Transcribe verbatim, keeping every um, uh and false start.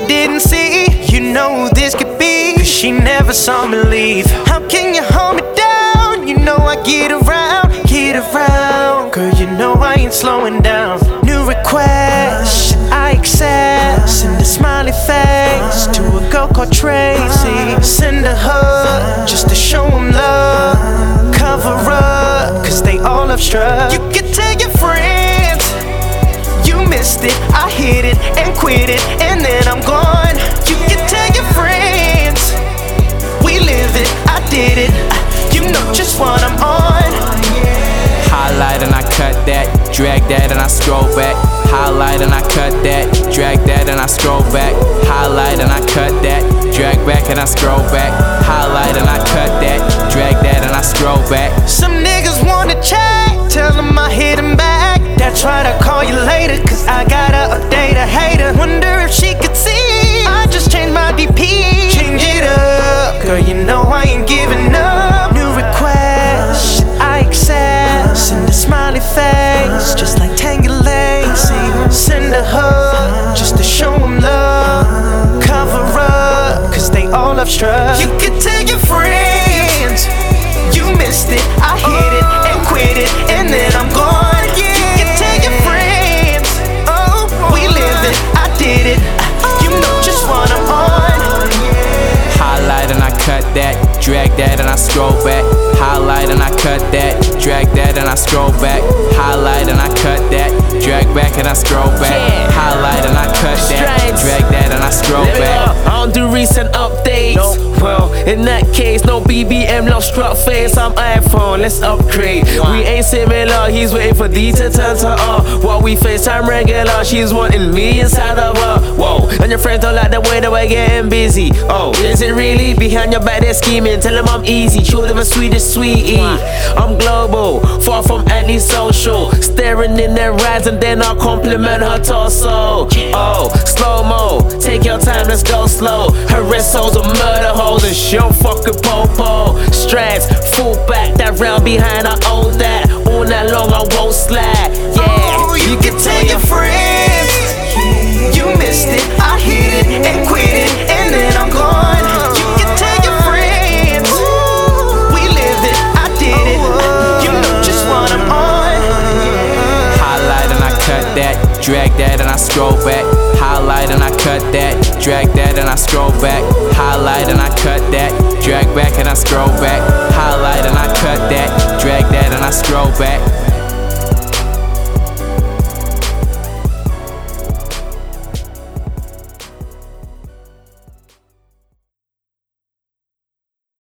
didn't see, you know this could be, 'cause she never saw me leave. How can you hold me down? You know I get around, get around. Girl, you know I ain't slowing down. New request, should I accept? Send a smiley face to a girl called Tracy. Send a hug just to show them love. Cover up, 'cause they all love struck. You can tell your friends you missed it, I hit it and quit it, and then I'm gone. You can tell your friends we live it, I did it, you know just what I'm on. Highlight and I cut that, drag that and I scroll back. Highlight and I cut that, drag that and I scroll back. Highlight and I cut that, drag back and I scroll back. Highlight and I cut that, drag that and I scroll back. Some niggas wanna chat, tell them I hit them back. That's right, I'll call you later, 'cause I gotta update a hater. Wonder if she could see I just changed my D P. Change it up, girl, you know I ain't giving up. New request, should I accept? Send a smiley face, just like Tangy Lacy. Send a hug, just to show them love. Cover up, 'cause they all love struck. You can tell your friends you missed it, I hit it and quit it, and then I'm gone. You can tell your friends, oh, we live it, I did it, you know just what I'm on. Highlight and I cut that, drag that and I scroll back. Highlight and I cut that, drag that and I scroll back. Highlight and I cut that, drag back and I scroll back. Highlight and I cut that, drag that and I scroll back. I don't do recent updates. Well, in that case, no B B M, no struck face. I'm iPhone, let's upgrade. We ain't similar, he's waiting for D to turn to R. While we FaceTime regular, she's wanting me inside of her. Whoa, and your friends don't like the way that we're getting busy. Oh, is it really? Behind your back they're scheming. Tell them I'm easy, show them a sweetest sweetie. I'm global, far from antisocial. Staring in their eyes and then I'll compliment her torso. Oh, slow-mo, take your time, let's go slow. Her wrist holds a murder holes and she'll fucking popo. Strands, full back, that round behind, I own that. All night long I won't slide, yeah. Oh, you can tell your friends you missed it, I hit it and quit it, and then I'm gone. You can tell your friends we live it, I did it, you know just what I'm on. Highlight and I cut that, drag that and I scroll back. Highlight and I cut that, drag that and I scroll back. Highlight and I cut that, drag back and I scroll back. Highlight and I cut that, drag that and I scroll back.